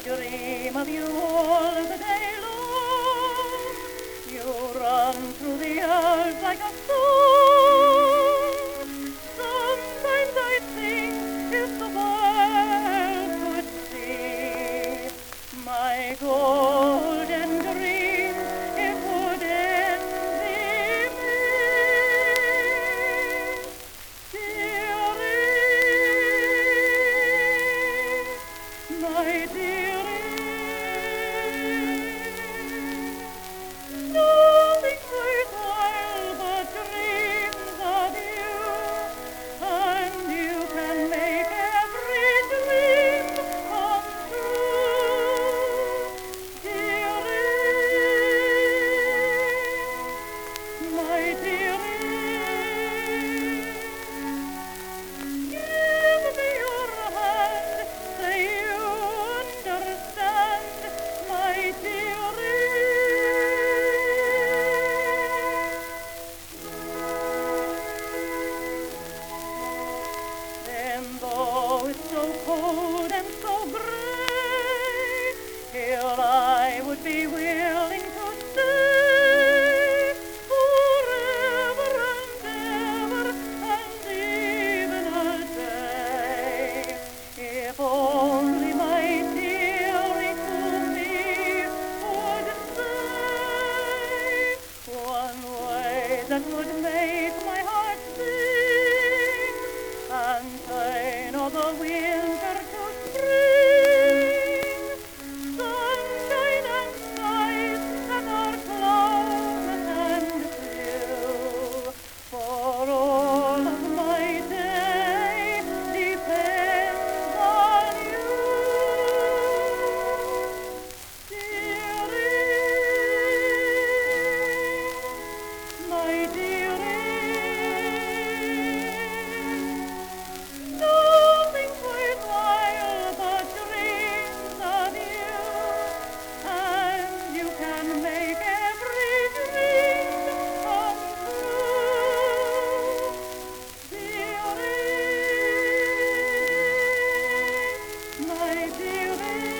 dream of you all the day long. You run through the earth like a song. Sometimes I think if the world could see my golden dream, it would end in me. Dearie, my dearie, nothing worthwhile but dreams of you, and you can make every dream come true. Dearie, my dearie, give me your hand, say you understand, my dearie. Then though it's so cold and so gray, here I would be willing to stay forever and ever and even a day, if only my dearie to me would say one way that would make my heart sing and turn all the winter to spring. Sunshine and skies that are cloudless and blue, for all of my day depends on you. Dearie, my dearie, nothing worthwhile but dreams of you, and you can make every dream come true. Dearie, my dearie.